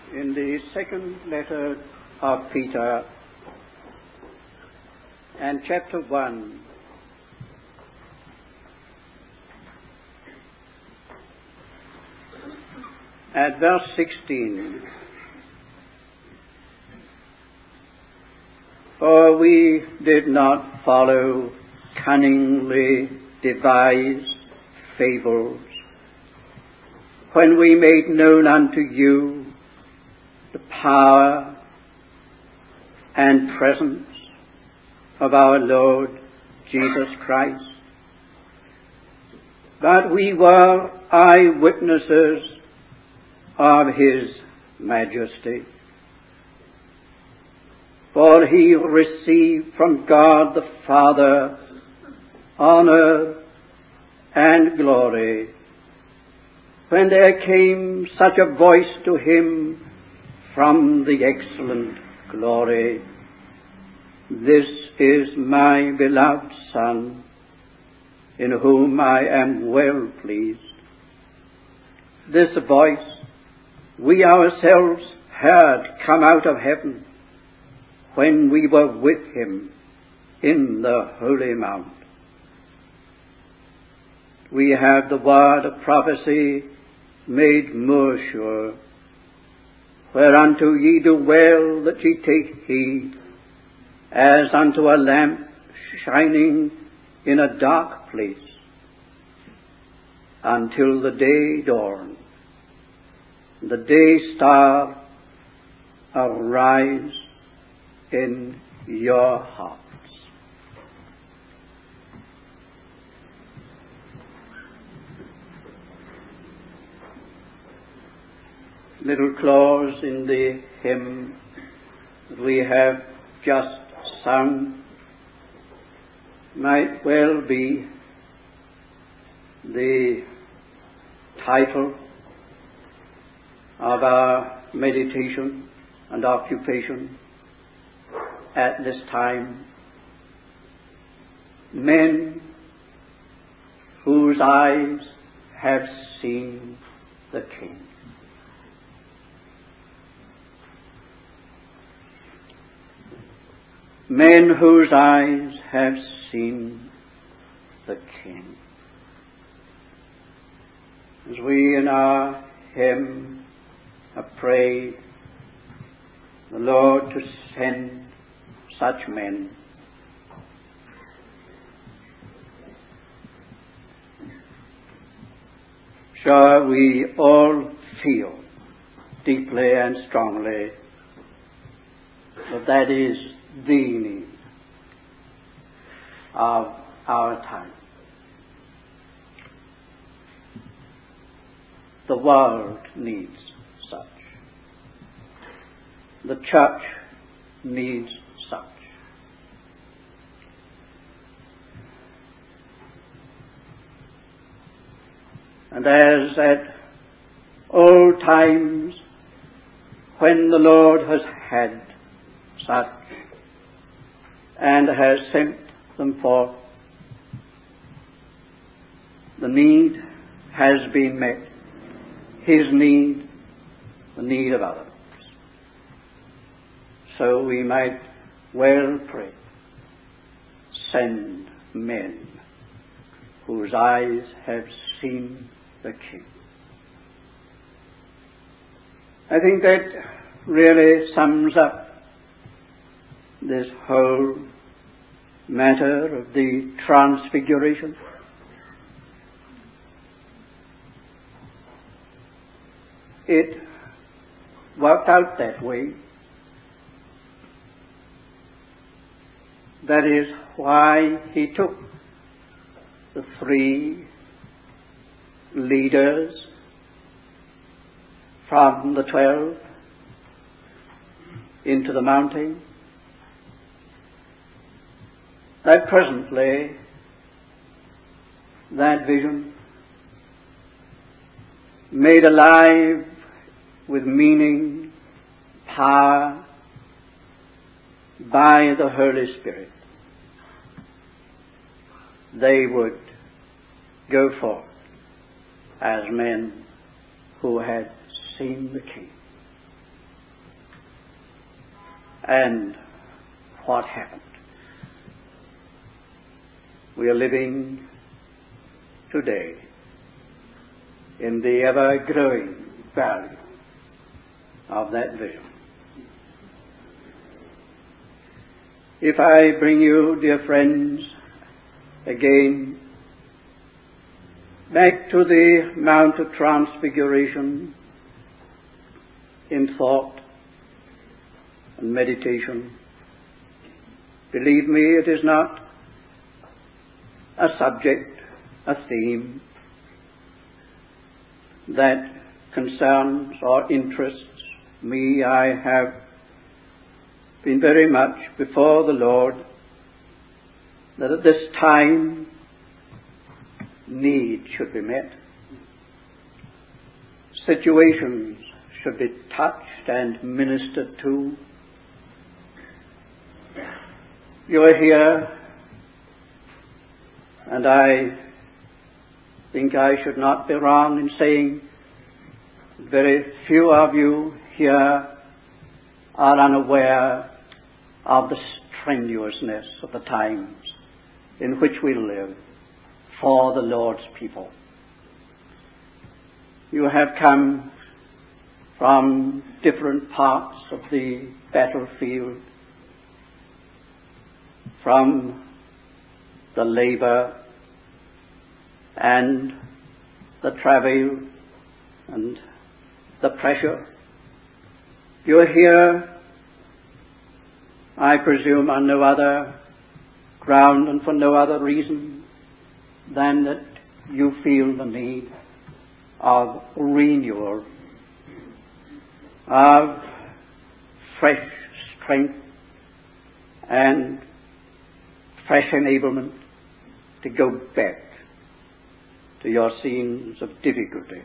In the second letter of Peter and chapter 1, at verse 16, for we did not follow cunningly devised fables when we made known unto you the power and presence of our Lord Jesus Christ, but we were eyewitnesses of His majesty. For He received from God the Father honor and glory when there came such a voice to Him from the excellent glory, "This is my beloved Son, in whom I am well pleased." This voice we ourselves heard come out of heaven when we were with Him in the Holy Mount. We have the word of prophecy made more sure, whereunto ye do well that ye take heed, as unto a lamp shining in a dark place, until the day dawn, the day star arise in your hearts. Little clause in the hymn that we have just sung might well be the title of our meditation and occupation at this time. Men whose eyes have seen the King. Men whose eyes have seen the King. As we in our hymn have prayed the Lord to send such men, sure we all feel deeply and strongly that is the need of our time. The world needs such. The church needs such. And as at old times when the Lord has had such and has sent them forth, the need has been met. His need, the need of others. So we might well pray, send men whose eyes have seen the King. I think that really sums up this whole matter of the Transfiguration. It worked out that way. That is why He took the 3 leaders from the 12 into the mountain, that presently that vision made alive with meaning, power by the Holy Spirit, they would go forth as men who had seen the King. And what happened? We are living today in the ever-growing value of that vision. If I bring you, dear friends, again back to the Mount of Transfiguration in thought and meditation, believe me, it is not a subject, a theme that concerns or interests me. I have been very much before the Lord that at this time need should be met. Situations should be touched and ministered to. You are here, and I think I should not be wrong in saying very few of you here are unaware of the strenuousness of the times in which we live for the Lord's people. You have come from different parts of the battlefield, from the labor and the travail and the pressure. You are here, I presume, on no other ground and for no other reason than that you feel the need of renewal, of fresh strength and fresh enablement to go back to your scenes of difficulty.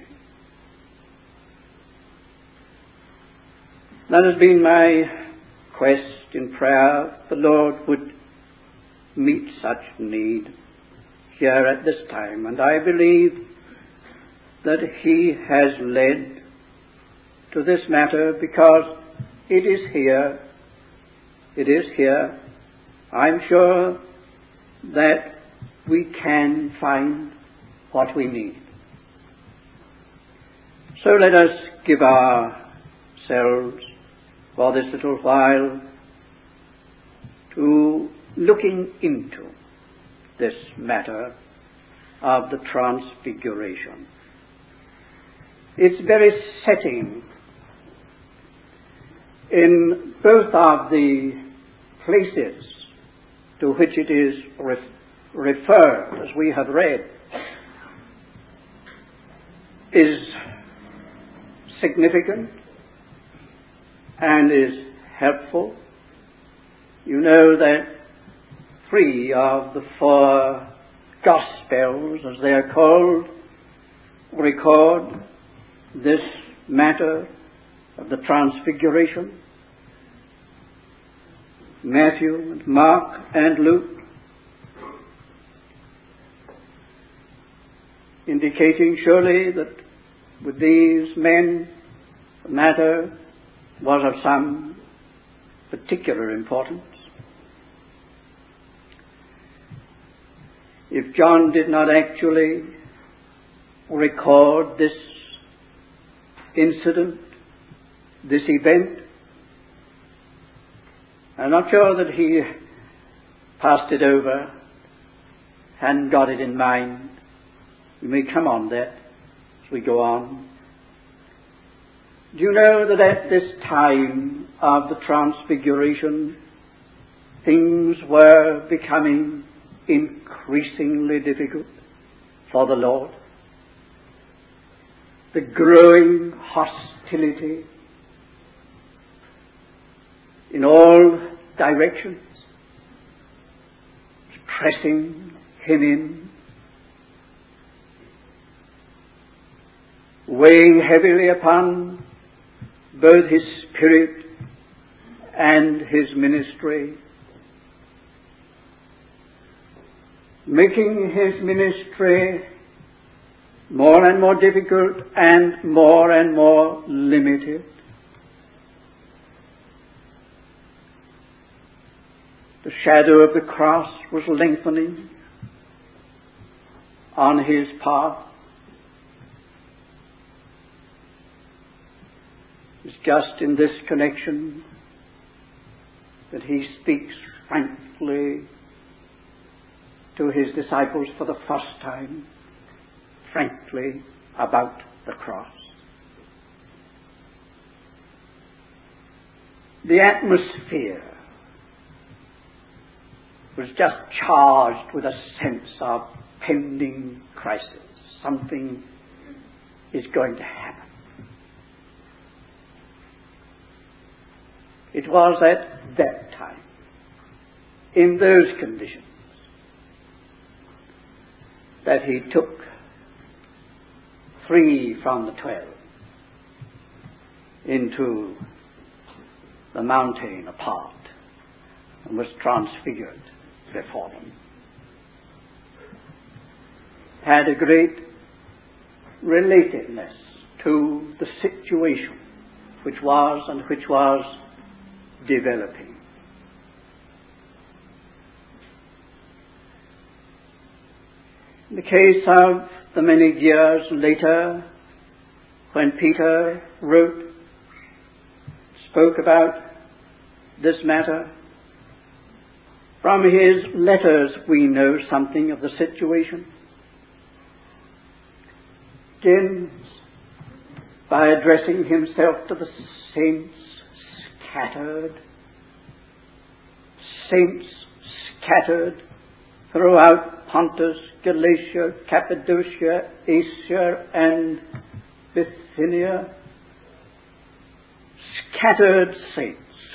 That has been my quest in prayer. The Lord would meet such need here at this time, and I believe that He has led to this matter because it is here. It is here. I'm sure that we can find what we need. So let us give ourselves for this little while to looking into this matter of the Transfiguration. Its very setting in both of the places to which it is referred, as we have read, is significant and is helpful. You know that 3 of the 4 Gospels, as they are called, record this matter of the Transfiguration. Matthew and Mark and Luke, indicating surely that with these men the matter was of some particular importance. If John did not actually record this incident, this event, I'm not sure that he passed it over, hadn't got it in mind. We may come on that as we go on. Do you know that at this time of the Transfiguration, things were becoming increasingly difficult for the Lord? The growing hostility in all directions, pressing him in, weighing heavily upon both his spirit and his ministry, making his ministry more and more difficult and more limited. The shadow of the cross was lengthening on his path. It's just in this connection that he speaks frankly to his disciples for the first time, frankly about the cross. The atmosphere was just charged with a sense of pending crisis. Something is going to happen. It was at that time, in those conditions, that he took 3 from the 12 into the mountain apart and was transfigured before them. Had a great relatedness to the situation which was developing. In the case of the many years later, when Peter spoke about this matter, from his letters we know something of the situation. Begins by addressing himself to the saints scattered throughout Pontus, Galatia, Cappadocia, Asia, and Bithynia. Scattered saints.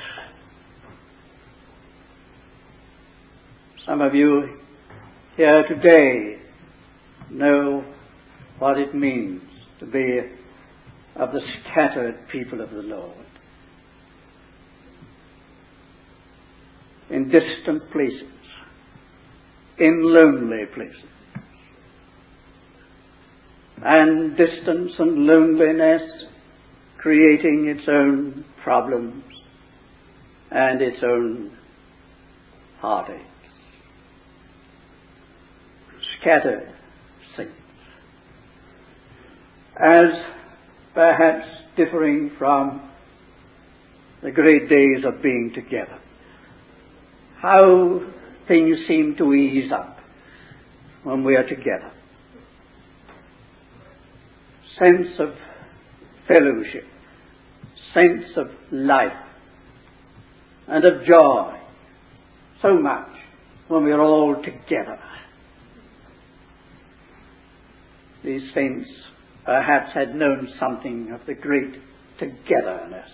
Some of you here today know what it means to be of the scattered people of the Lord. In distant places, in lonely places. And distance and loneliness creating its own problems and its own heartaches. Scattered saints. As perhaps differing from the great days of being together. How things seem to ease up when we are together. Sense of fellowship, sense of life, and of joy. So much when we are all together. These saints perhaps had known something of the great togetherness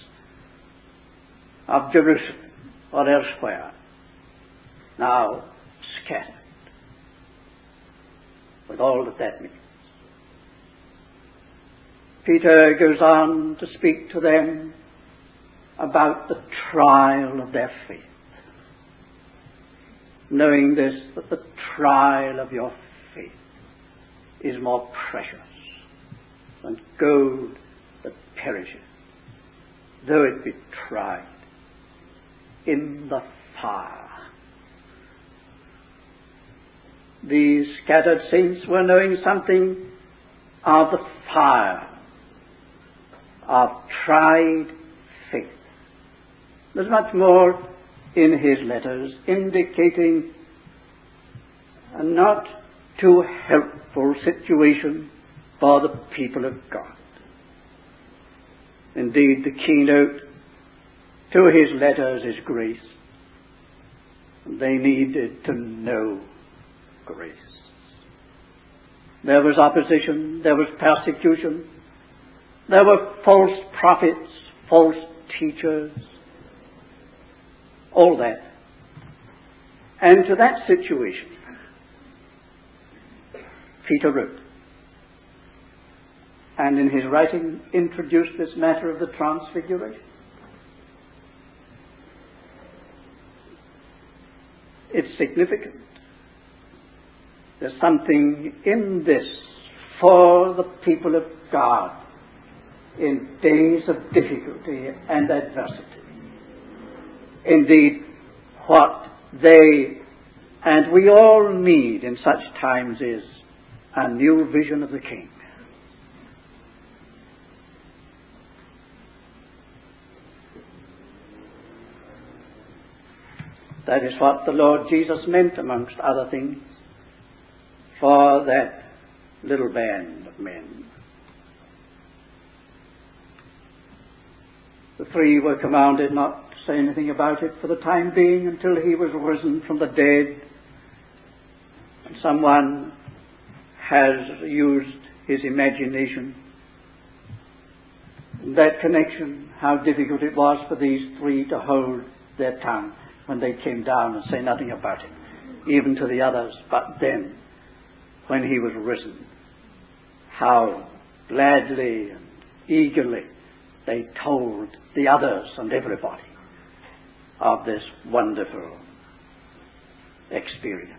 of Jerusalem or elsewhere, now scattered, with all that means. Peter goes on to speak to them about the trial of their faith, knowing this, that the trial of your faith is more precious than gold that perishes, though it be tried in the fire. These scattered saints were knowing something of the fire of tried faith. There's much more in his letters indicating a not too helpful situation for the people of God. Indeed, the keynote to his letters is grace. They needed to know grace. There was opposition, there was persecution, there were false prophets, false teachers, all that. And to that situation, Peter wrote. And in his writing introduced this matter of the transfiguration. It's significant. There's something in this for the people of God in days of difficulty and adversity. Indeed, what they and we all need in such times is a new vision of the King. That is what the Lord Jesus meant, amongst other things, for that little band of men. The three were commanded not to say anything about it for the time being until he was risen from the dead. And someone has used his imagination. In that connection, how difficult it was for these three to hold their tongue when they came down and say nothing about it, even to the others. But then, when he was risen, how gladly and eagerly they told the others and everybody of this wonderful experience.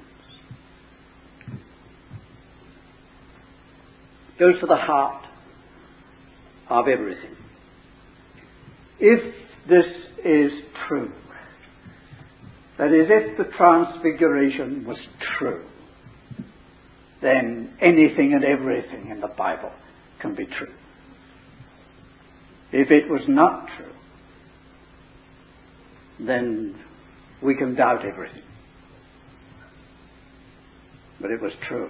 It goes to the heart of everything. If this is true, that is, if the Transfiguration was true, then anything and everything in the Bible can be true. If it was not true, then we can doubt everything. But it was true.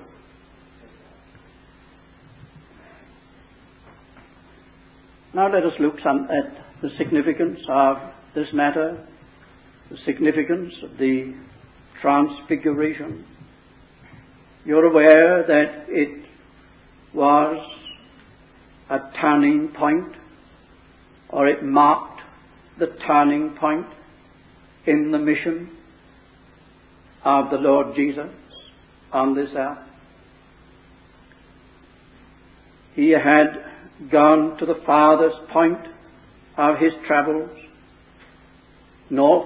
Now let us look at the significance of this matter, the significance of the Transfiguration. You're aware that it was a turning point, or it marked the turning point in the mission of the Lord Jesus on this earth. He had gone to the farthest point of his travels, north,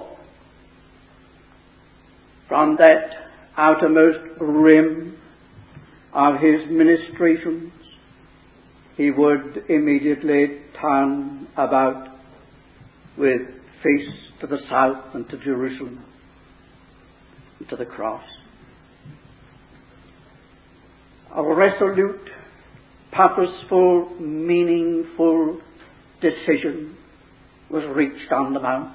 from that outermost rim of his ministrations. He would immediately turn about with face to the south and to Jerusalem and to the cross. A resolute, purposeful, meaningful decision was reached on the mount.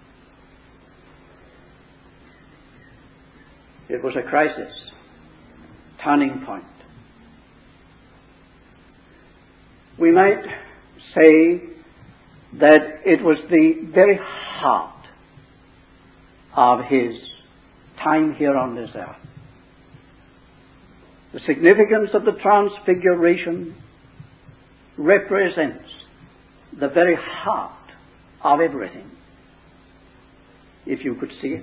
It was a crisis, turning point. We might say that it was the very heart of his time here on this earth. The significance of the Transfiguration represents the very heart of everything, if you could see it.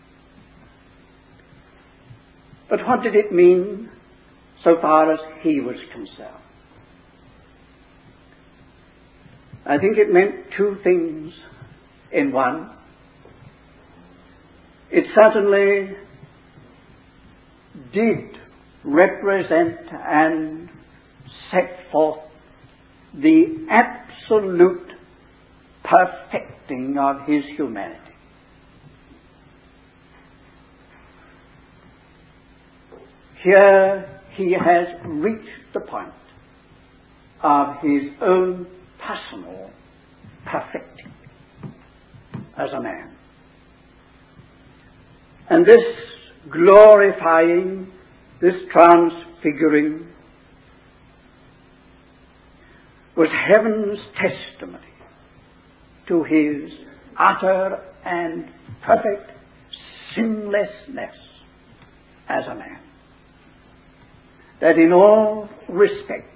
But what did it mean so far as he was concerned? I think it meant two things in one. It certainly did represent and set forth the absolute perfecting of his humanity. Here he has reached the point of his own personal perfecting as a man. And this glorifying, this transfiguring, was heaven's testimony to his utter and perfect sinlessness as a man. That in all respects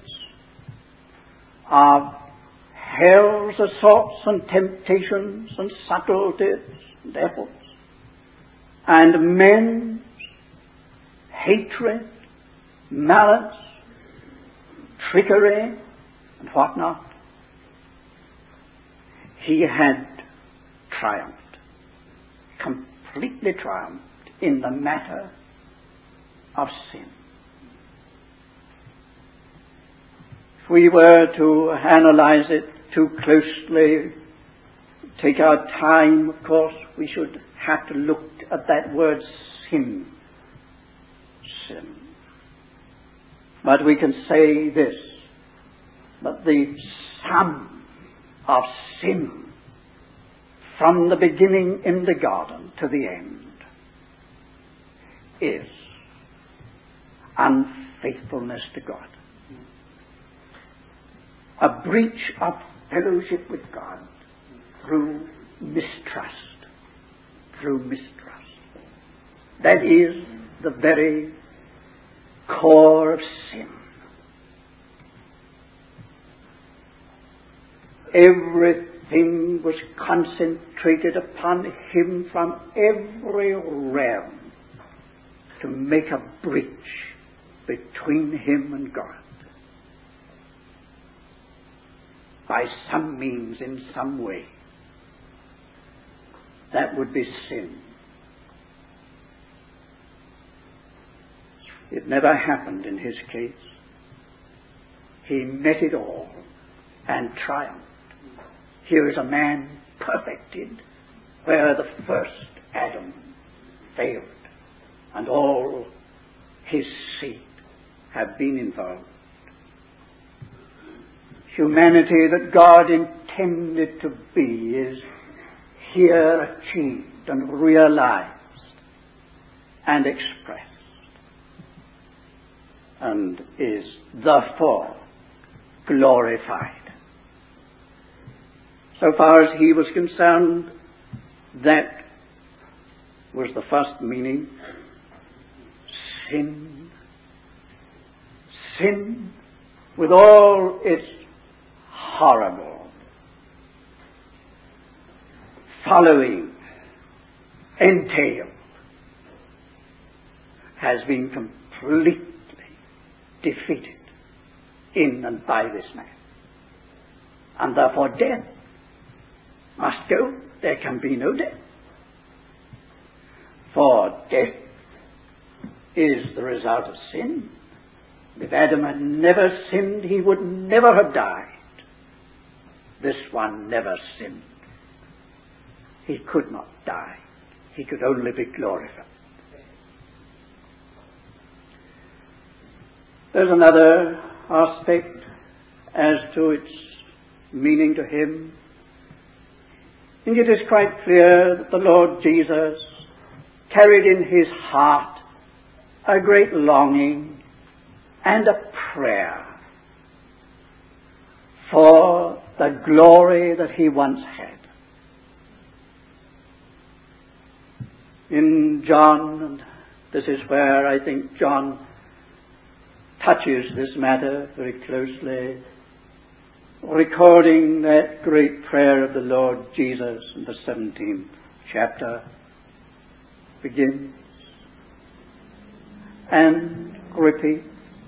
of hell's assaults and temptations and subtleties and efforts, and men's hatred, malice, trickery, and whatnot, he had triumphed, completely triumphed in the matter of sin. If we were to analyze it too closely, take our time, of course, we should have to look at that word sin. Sin. But we can say this, that the sum of sin from the beginning in the garden to the end is unfaithfulness to God. A breach of fellowship with God through mistrust. Through mistrust. That is the very core of sin. Everything was concentrated upon him from every realm to make a breach between him and God. By some means, in some way. That would be sin. It never happened in his case. He met it all and triumphed. Here is a man perfected where the first Adam failed, and all his seed have been involved. Humanity that God intended to be is here achieved and realized and expressed, and is therefore glorified. So far as he was concerned, that was the first meaning. Sin. Sin with all its horrible following entail has been completely defeated in and by this man. And therefore death must go. There can be no death. For death is the result of sin. If Adam had never sinned, he would never have died. This one never sinned. He could not die. He could only be glorified. There's another aspect as to its meaning to him. And it is quite clear that the Lord Jesus carried in his heart a great longing and a prayer for the glory that he once had. In John, and this is where I think John touches this matter very closely, recording that great prayer of the Lord Jesus in the 17th chapter, begins and repeats,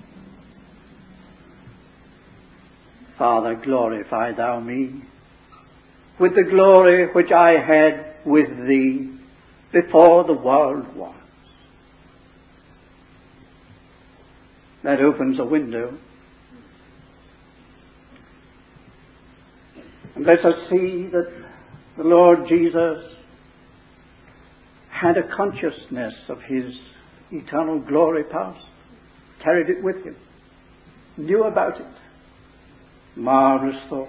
Father, glorify thou me with the glory which I had with thee before the world was. That opens a window and lets us see that the Lord Jesus had a consciousness of his eternal glory past, carried it with him, knew about it. Marvelous thought.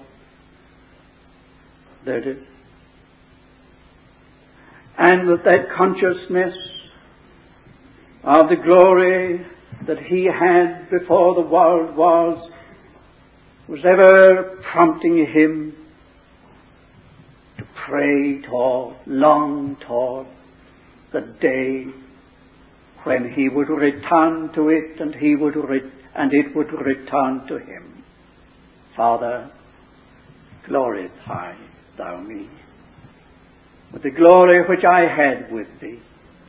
There it is. And that consciousness of the glory that he had before the world was ever prompting him to pray toward, long toward the day when he would return to it and it would return to him. Father, glorify thou me with the glory which I had with thee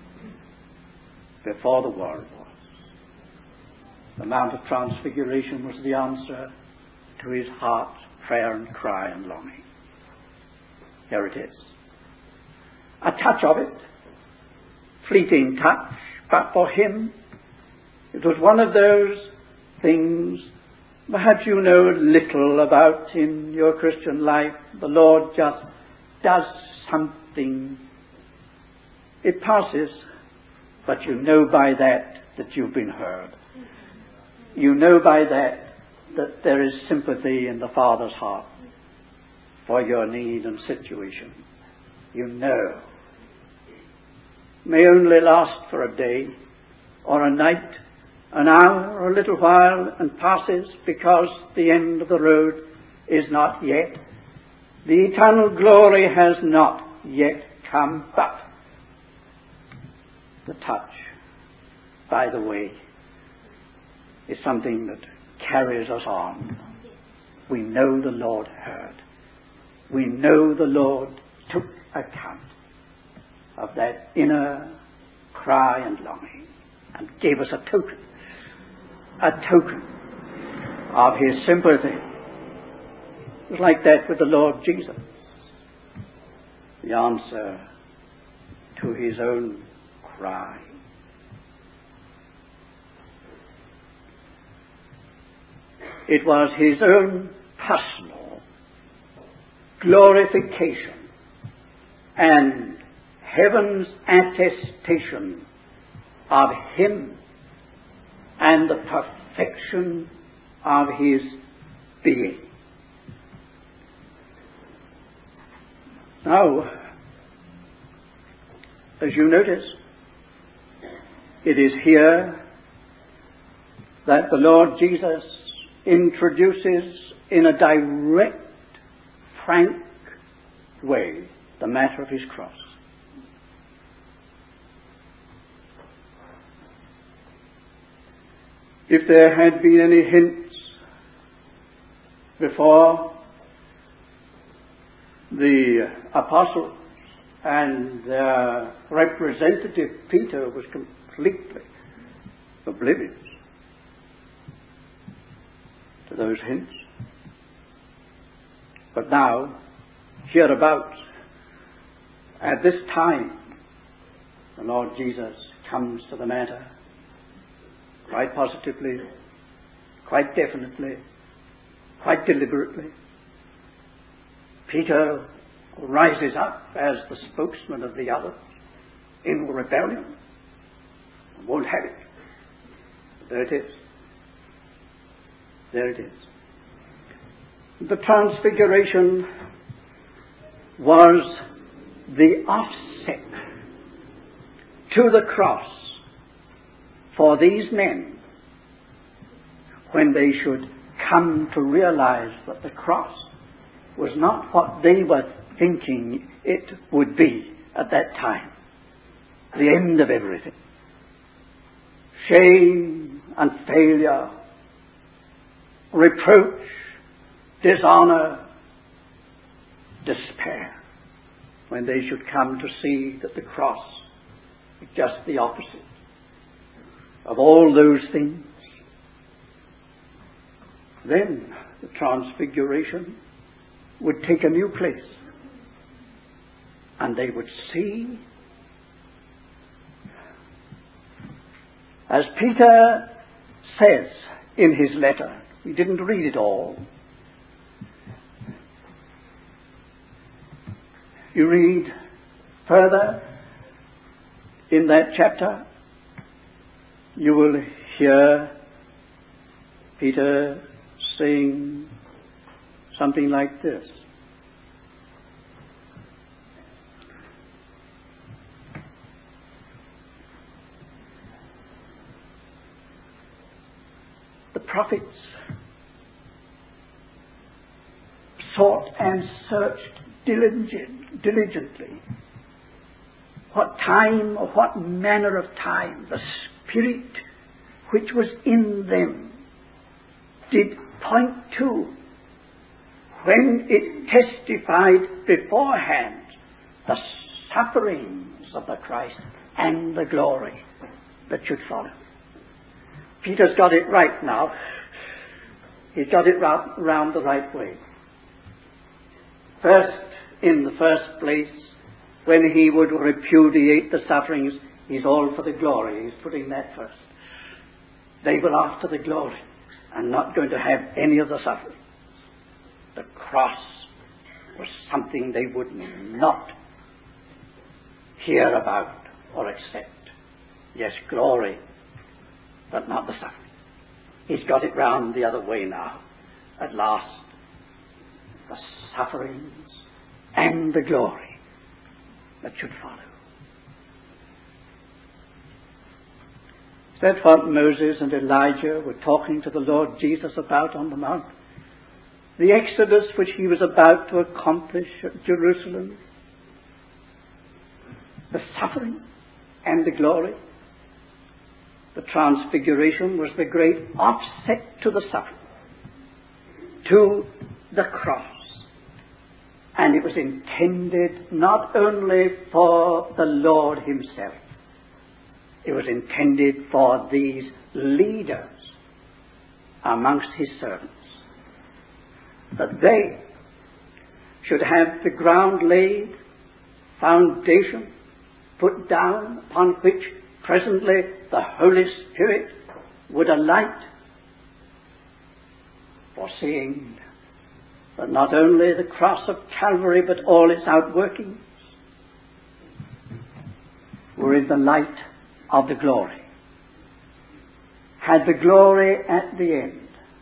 before the world was. The Mount of Transfiguration was the answer to his heart's prayer and cry and longing. Here it is. A touch of it, fleeting touch, but for him it was one of those things perhaps you know little about in your Christian life. The Lord just does something. It passes, but you know by that you've been heard. You know by that there is sympathy in the Father's heart for your need and situation. You know. May only last for a day or a night, an hour or a little while, and passes because the end of the road is not yet. The eternal glory has not yet come, but the touch by the way is something that carries us on. We know the Lord heard. We know the Lord took account of that inner cry and longing and gave us a token of His sympathy. It was like that with the Lord Jesus. The answer to His own cry. It was His own personal glorification and heaven's attestation of Him and the perfection of His being. Now, as you notice, it is here that the Lord Jesus introduces in a direct, frank way the matter of His cross. If there had been any hints before, the apostles and their representative Peter was completely oblivious to those hints. But now, hereabouts, at this time, the Lord Jesus comes to the matter quite positively, quite definitely, quite deliberately. Peter rises up as the spokesman of the others in rebellion and won't have it. There it is. There it is. The transfiguration was the offset to the cross for these men when they should come to realize that the cross was not what they were thinking it would be at that time. The end of everything. Shame and failure, reproach, dishonor, despair, when they should come to see that the cross is just the opposite of all those things. Then the transfiguration would take a new place, and they would see, as Peter says in his letter, we didn't read it all. You read further in that chapter, you will hear Peter saying something like this. The prophets sought and searched diligently what time or what manner of time the Spirit which was in them did point to when it testified beforehand the sufferings of the Christ and the glory that should follow. Peter's got it right now. He's got it round the right way. First, in the first place, when he would repudiate the sufferings, he's all for the glory. He's putting that first. They were after the glory and not going to have any of the suffering. The cross was something they would not hear about or accept. Yes, glory, but not the suffering. He's got it round the other way now. At last, the sufferings and the glory that should follow. That's what Moses and Elijah were talking to the Lord Jesus about on the mount. The exodus which he was about to accomplish at Jerusalem. The suffering and the glory. The transfiguration was the great offset to the suffering, to the cross. And it was intended not only for the Lord himself, it was intended for these leaders amongst his servants, that they should have the ground laid, foundation put down, upon which presently the Holy Spirit would alight, foreseeing that not only the cross of Calvary but all its outworkings were in the light of the glory, had the glory at the end.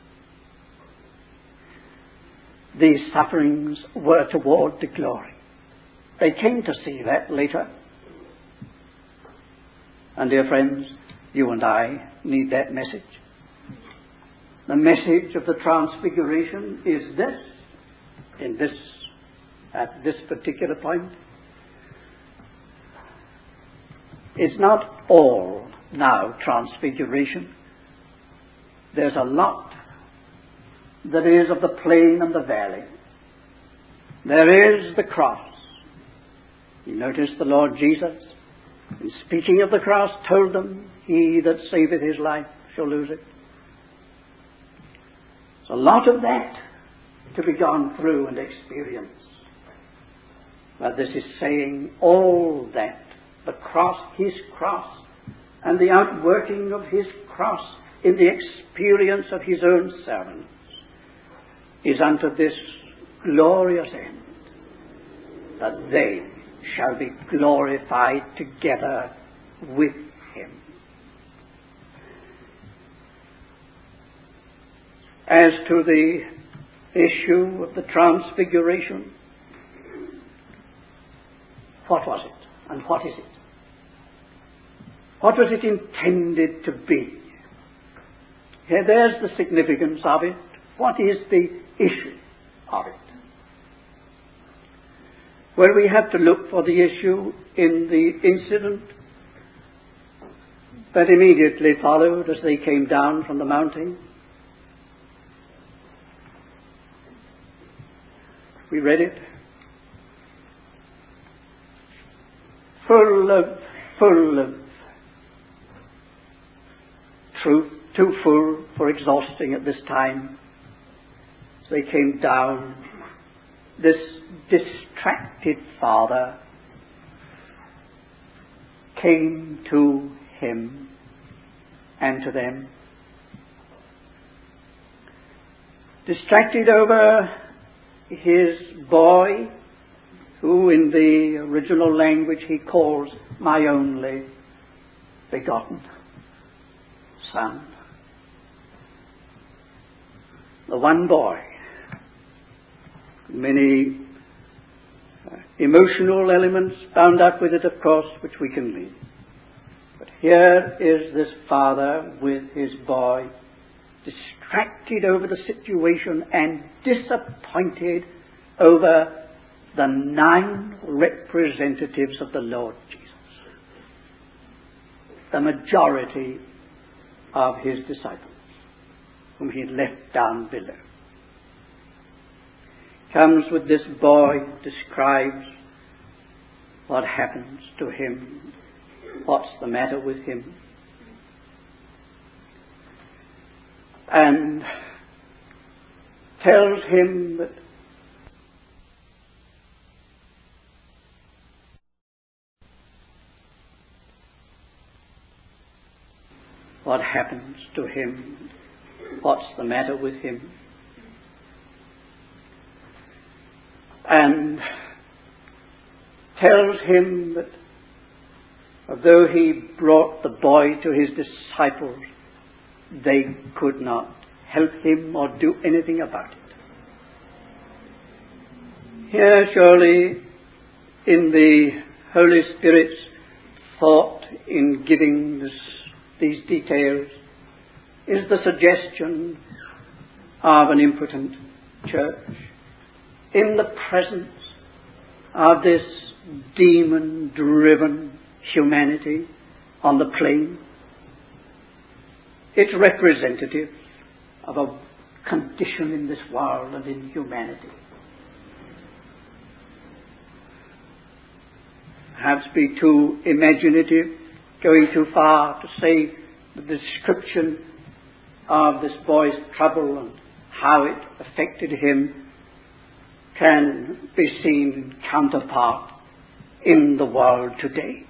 These sufferings were toward the glory. They came to see that later. And dear friends, you and I need that message. The message of the Transfiguration is this, at this particular point. It's not all now Transfiguration. There's a lot that is of the plain and the valley. There is the cross. You notice the Lord Jesus, in speaking of the cross, told them, "He that saveth his life shall lose it." There's a lot of that to be gone through and experienced. But this is saying all that, the cross, his cross, and the outworking of his cross in the experience of his own servants, is unto this glorious end, that they shall be glorified together with him. As to the issue of the Transfiguration, what was it and what is it? What was it intended to be? Here, there's the significance of it. What is the issue of it? Well, we have to look for the issue in the incident that immediately followed as they came down from the mountain. We read it. Full of truth, too full for exhausting at this time. As they came down, this distracted father came to him and to them, distracted over his boy, who in the original language he calls my only begotten son. The one boy. Many emotional elements bound up with it, of course, which we can leave. But here is this father with his boy, distracted over the situation and disappointed over the 9 representatives of the Lord Jesus, the majority of his disciples, whom he had left down below. Comes with this boy, describes what happens to him, what's the matter with him, and tells him that what happens to him, what's the matter with him. and tells him that although he brought the boy to his disciples, they could not help him or do anything about it. Here, surely, in the Holy Spirit's thought in giving these details, is the suggestion of an impotent church in the presence of this demon-driven humanity on the plain. It's representative of a condition in this world and in humanity. Perhaps be too imaginative, going too far to say the description of this boy's trouble and how it affected him can be seen in counterpart in the world today.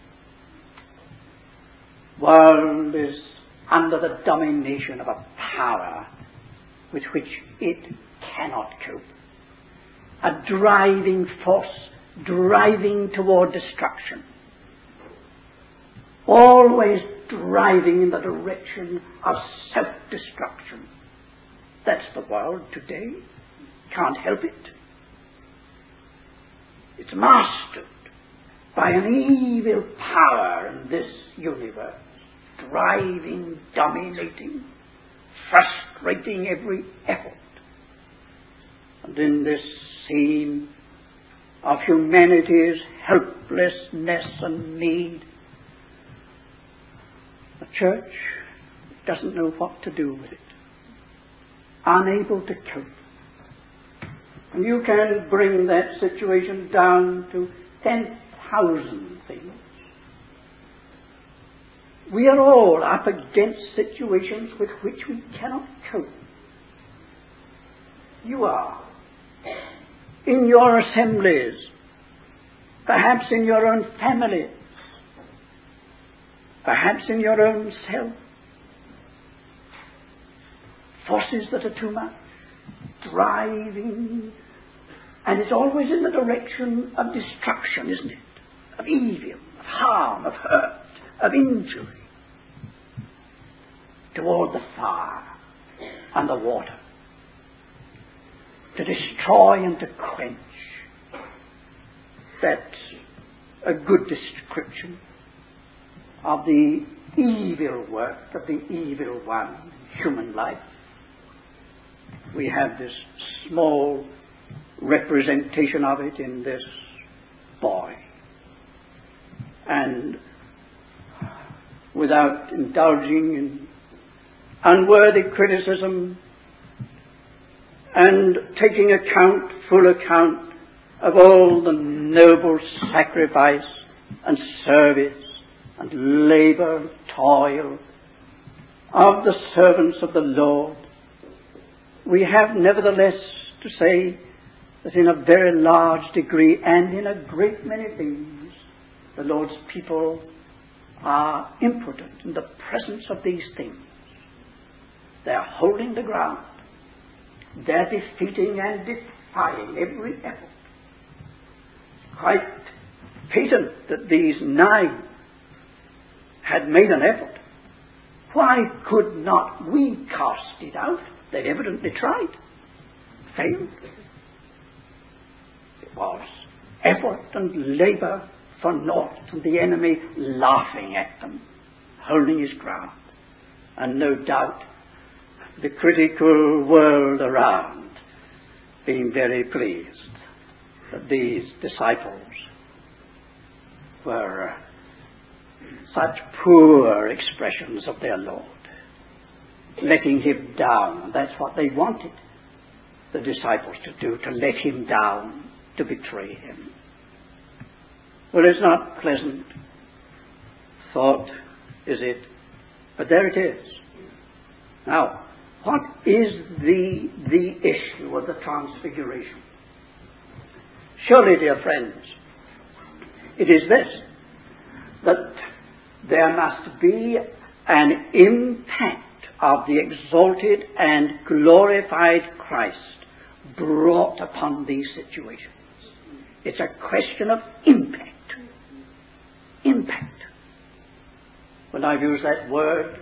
World is under the domination of a power with which it cannot cope. A driving force, driving toward destruction. Always driving in the direction of self-destruction. That's the world today. Can't help it. It's mastered by an evil power in this universe, driving, dominating, frustrating every effort. And in this scene of humanity's helplessness and need, the church doesn't know what to do with it, unable to cope. And you can bring that situation down to 10,000 things. We are all up against situations with which we cannot cope. You are. In your assemblies, perhaps in your own family, perhaps in your own self. Forces that are too much, driving, and it's always in the direction of destruction, isn't it? Of evil, of harm, of hurt, of injury, toward the fire and the water, to destroy and to quench. That's a good description of the evil work of the evil one in human life. We have this small representation of it in this boy. And without indulging in unworthy criticism and taking full account of all the noble sacrifice and service and labor and toil of the servants of the Lord, we have nevertheless to say that in a very large degree and in a great many things, the Lord's people are impotent in the presence of these things. They are holding the ground. They are defeating and defying every effort. It's quite patent that these 9 had made an effort. Why could not we cast it out? They'd evidently tried. Failed. It was effort and labour for naught, and the enemy laughing at them, holding his ground. And no doubt the critical world around being very pleased that these disciples were such poor expressions of their Lord, letting him down. That's what they wanted the disciples to do, to let him down, to betray him. Well, it's not pleasant thought, is it? But there it is. Now, what is the issue of the transfiguration? Surely, dear friends, it is this, that there must be an impact of the exalted and glorified Christ brought upon these situations. It's a question of impact. Impact. When I've used that word,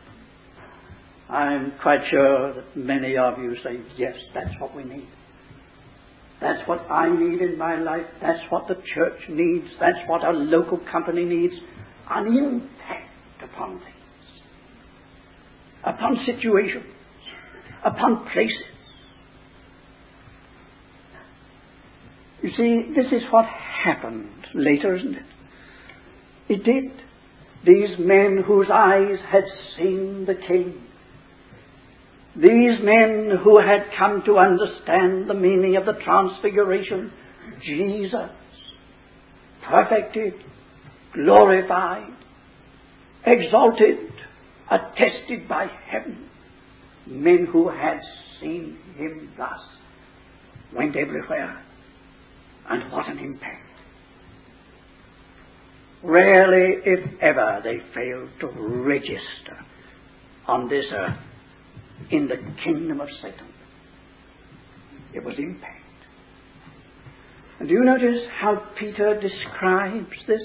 I'm quite sure that many of you say, yes, that's what we need. That's what I need in my life. That's what the church needs. That's what our local company needs. An impact upon things, upon situations, upon places. You see, this is what happened later, isn't it? It did. These men whose eyes had seen the King, these men who had come to understand the meaning of the transfiguration, Jesus, perfected, glorified, exalted, attested by heaven, men who had seen him thus, went everywhere. And what an impact. Rarely, if ever, they failed to register on this earth in the kingdom of Satan. It was impact. And do you notice how Peter describes this?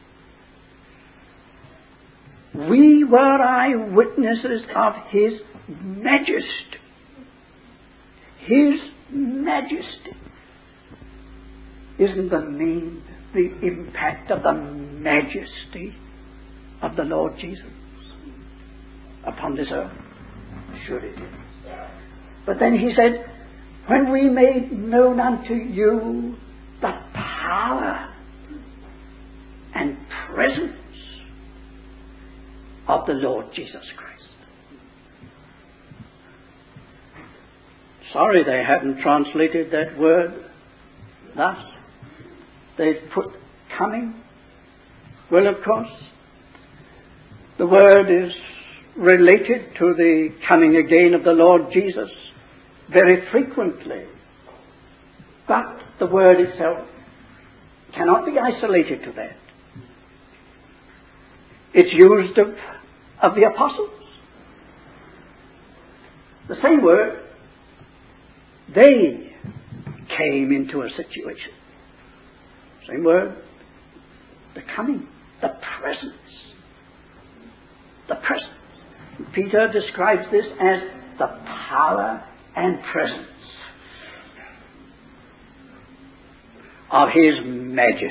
We were eyewitnesses of his majesty. His majesty. Isn't the impact of the majesty of the Lord Jesus upon this earth? Sure it is. But then he said, when we made known unto you the power and presence of the Lord Jesus Christ. Sorry they haven't translated that word thus. They've put coming. Well, of course, the word is related to the coming again of the Lord Jesus very frequently. But the word itself cannot be isolated to that. It's used of the apostles. The same word. They came into a situation. Same word. The coming. The presence. The presence. Peter describes this as the power and presence of his majesty.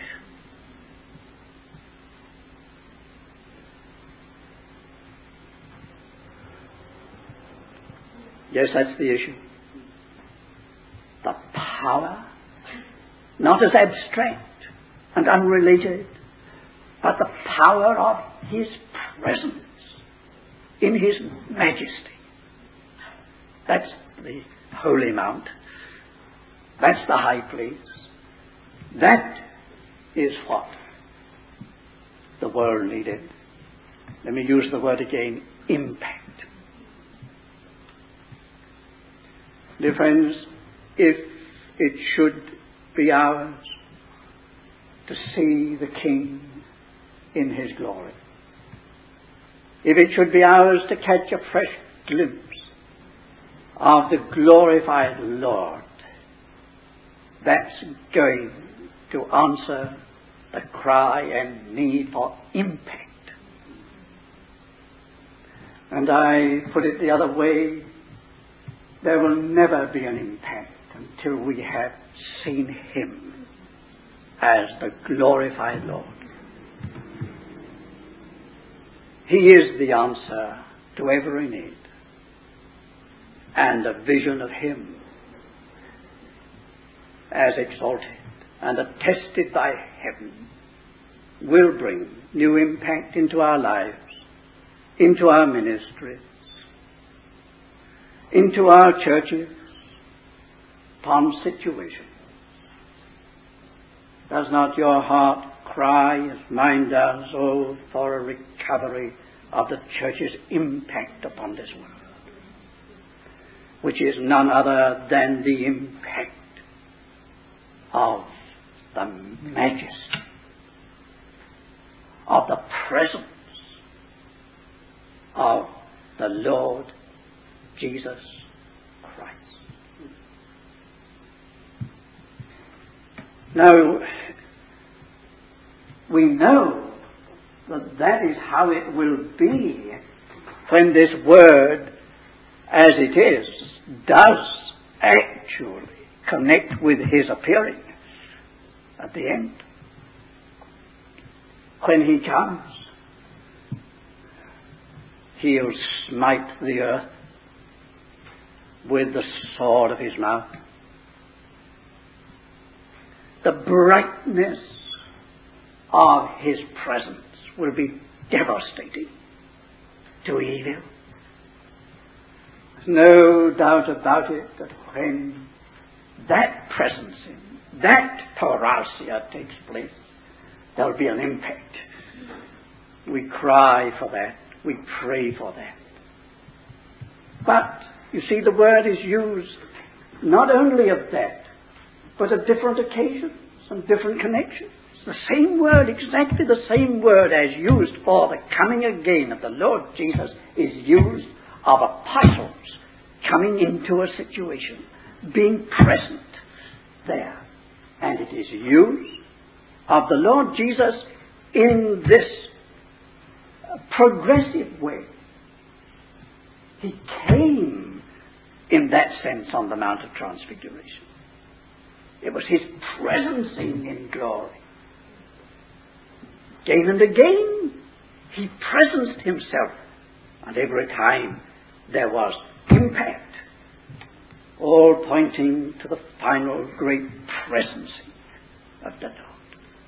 Yes, that's the issue. The power, not as abstract and unrelated, but the power of his presence in his majesty. That's the holy mount. That's the high place. That is what the world needed. Let me use the word again, impact. Dear friends, if it should be ours to see the King in his glory, if it should be ours to catch a fresh glimpse of the glorified Lord, that's going to answer the cry and need for impact. And I put it the other way, there will never be an impact until we have seen him as the glorified Lord. He is the answer to every need. And the vision of him as exalted and attested by heaven will bring new impact into our lives, into our ministries, into our churches, upon situations. Does not your heart cry as mine does, oh, for a recovery of the church's impact upon this world, which is none other than the impact of the majesty, of the presence of the Lord Jesus Christ. Now, we know that that is how it will be when this word, as it is, does actually connect with his appearing at the end. When he comes, he'll smite the earth with the sword of his mouth. The brightness of his presence will be devastating to evil. There's no doubt about it that when that presence, that parousia takes place, there'll be an impact. We cry for that. We pray for that. But, you see, the word is used not only of that, but of different occasions and different connections. The same word, exactly the same word as used for the coming again of the Lord Jesus is used of apostles coming into a situation, being present there. And it is used of the Lord Jesus in this progressive way. He came in that sense on the Mount of Transfiguration. It was his presencing in glory. Again and again, he presenced himself, and every time there was impact, all pointing to the final great presencing of the Lord.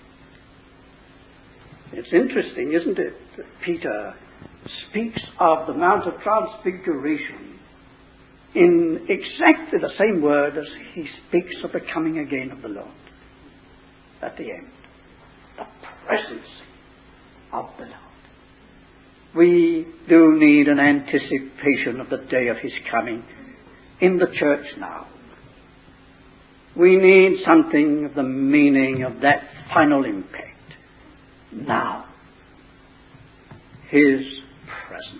It's interesting, isn't it, that Peter speaks of the Mount of Transfiguration in exactly the same word as he speaks of the coming again of the Lord at the end. The presence of the Lord. We do need an anticipation of the day of his coming in the church now. We need something of the meaning of that final impact now. His presence.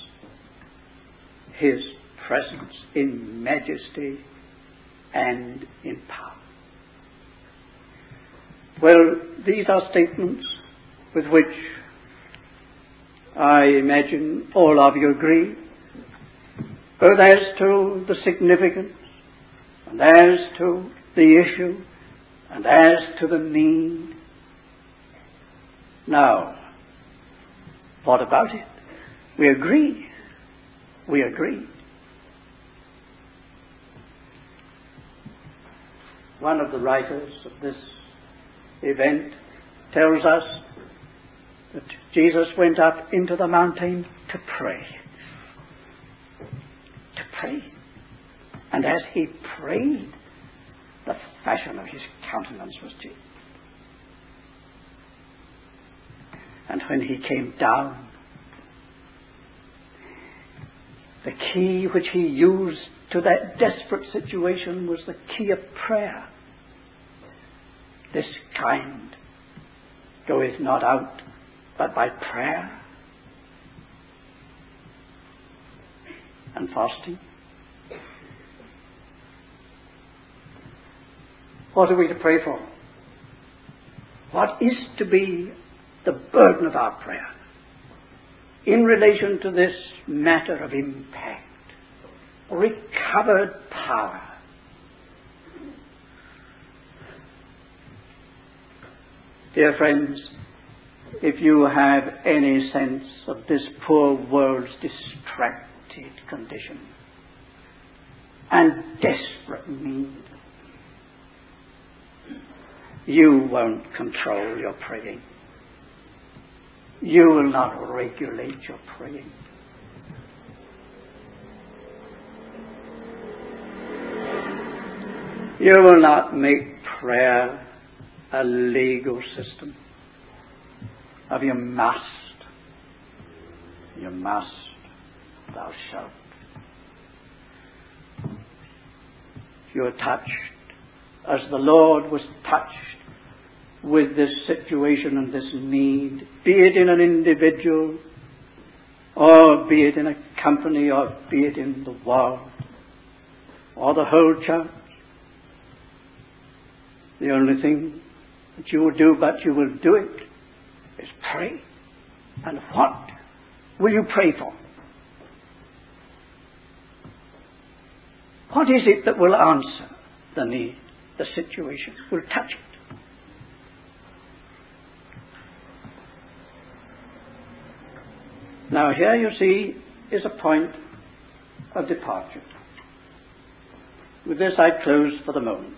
His presence in majesty and in power. Well, these are statements with which I imagine all of you agree, both as to the significance, and as to the issue, and as to the need. Now, what about it? We agree. We agree. One of the writers of this event tells us that Jesus went up into the mountain to pray. To pray. And as he prayed, the fashion of his countenance was changed. And when he came down, the key which he used to that desperate situation was the key of prayer. This kind goeth not out but by prayer and fasting. What are we to pray for? What is to be the burden of our prayer in relation to this matter of impact, recovered power? Dear friends, if you have any sense of this poor world's distracted condition and desperate need, you won't control your praying. You will not regulate your praying. You will not make prayer a legal system of you must, thou shalt. You are touched as the Lord was touched with this situation and this need, be it in an individual, or be it in a company, or be it in the world, or the whole church. The only thing that you will do, but you will do it, is pray. And what will you pray for? What is it that will answer the need, the situation, will touch it? Now here you see is a point of departure. With this I close for the moment.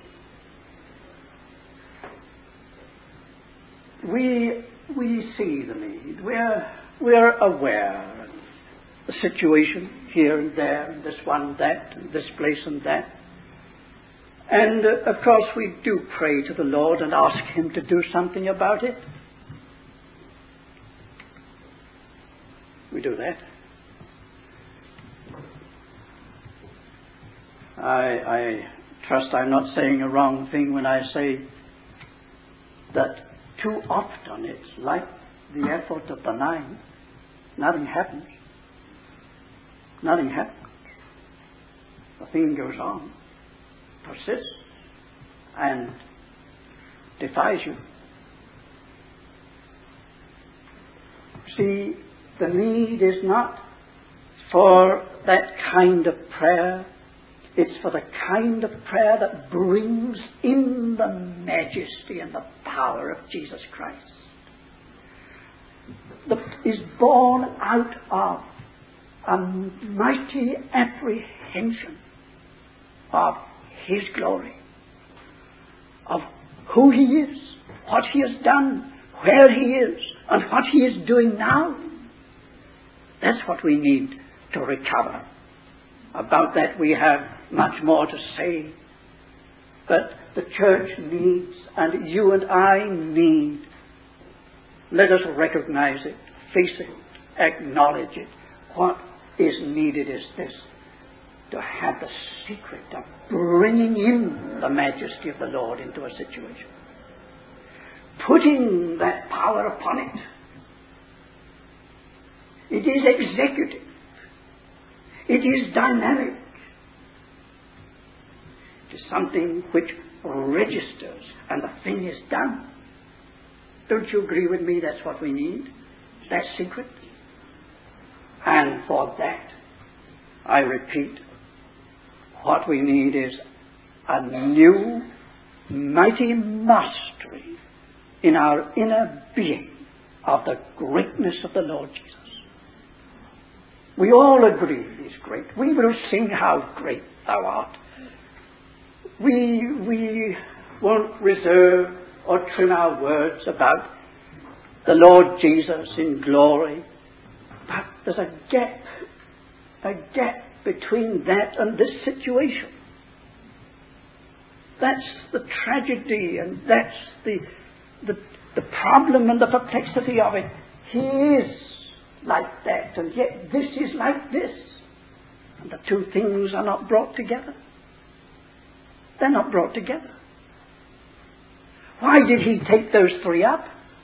We see the need. We're aware of the situation here and there, and this one, that, and this place and that. And of course we do pray to the Lord and ask Him to do something about it. We do that. I trust I'm not saying a wrong thing when I say that too often it's like the effort of the mind. Nothing happens. Nothing happens. The thing goes on, persists, and defies you. See, the need is not for that kind of prayer. It's for the kind of prayer that brings in the majesty and the power of Jesus Christ. That is born out of a mighty apprehension of His glory, of who He is, what He has done, where He is, and what He is doing now. That's what we need to recover. About that we have much more to say. But the church needs, and you and I need. Let us recognize it, face it, acknowledge it. What is needed is this: to have the secret of bringing in the majesty of the Lord into a situation. Putting that power upon it. It is executive. It is dynamic. It is something which registers, and the thing is done. Don't you agree with me? That's what we need. That secret. And for that, I repeat, what we need is a new, mighty mastery in our inner being of the greatness of the Lord Jesus. We all agree He is great. We will sing how great Thou art. We won't reserve or trim our words about the Lord Jesus in glory. But there's a gap between that and this situation. That's the tragedy, and that's the problem and the perplexity of it. He is like that, and yet this is like this. And the two things are not brought together. They're not brought together. Why did He take those three up?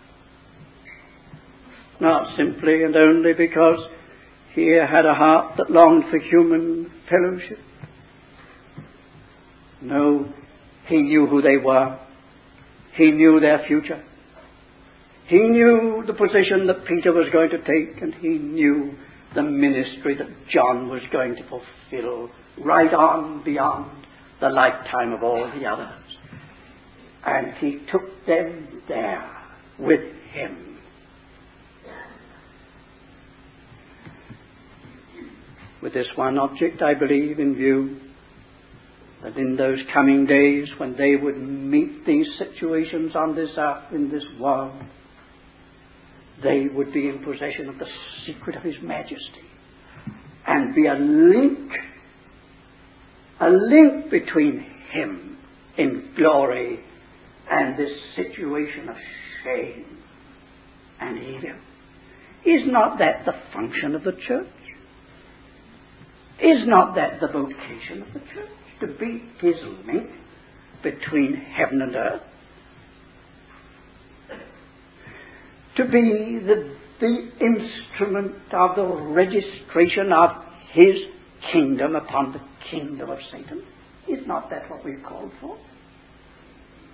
Not simply and only because He had a heart that longed for human fellowship. No, He knew who they were. He knew their future. He knew the position that Peter was going to take, and He knew the ministry that John was going to fulfill right on beyond the lifetime of all the others. And He took them there with Him. With this one object, I believe, in view, that in those coming days when they would meet these situations on this earth, in this world, they would be in possession of the secret of His majesty and be a link between Him in glory and this situation of shame and evil. Is not that the function of the church? Is not that the vocation of the church? To be His link between heaven and earth? To be the instrument of the registration of His kingdom upon the kingdom of Satan? Is not that what we're called for?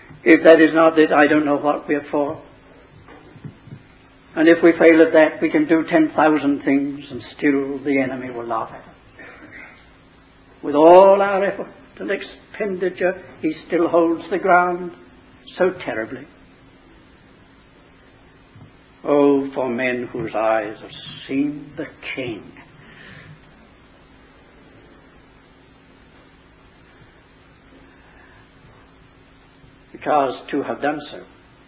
If that is not it, I don't know what we're for. And if we fail at that, we can do 10,000 things and still the enemy will laugh at us. With all our effort and expenditure, he still holds the ground so terribly. Oh, for men whose eyes have seen the King. Because to have done so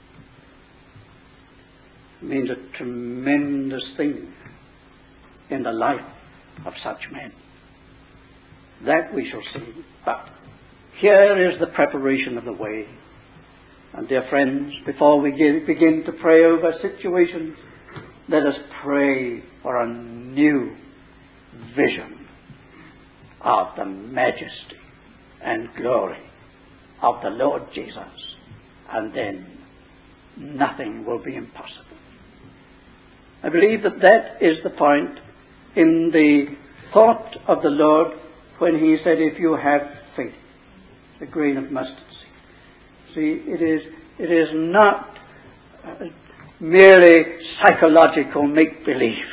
means a tremendous thing in the life of such men. That we shall see. But here is the preparation of the way. And dear friends, before we begin to pray over situations, let us pray for a new vision of the majesty and glory of the Lord Jesus. And then nothing will be impossible. I believe that that is the point in the thought of the Lord when he said, if you have faith, a grain of mustard seed. See, it is not merely psychological make-believe.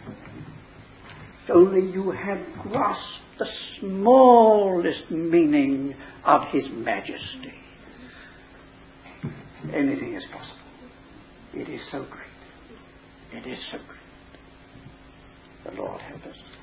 If only you have grasped the smallest meaning of his majesty, anything is possible. It is so great. It is so great. The Lord help us.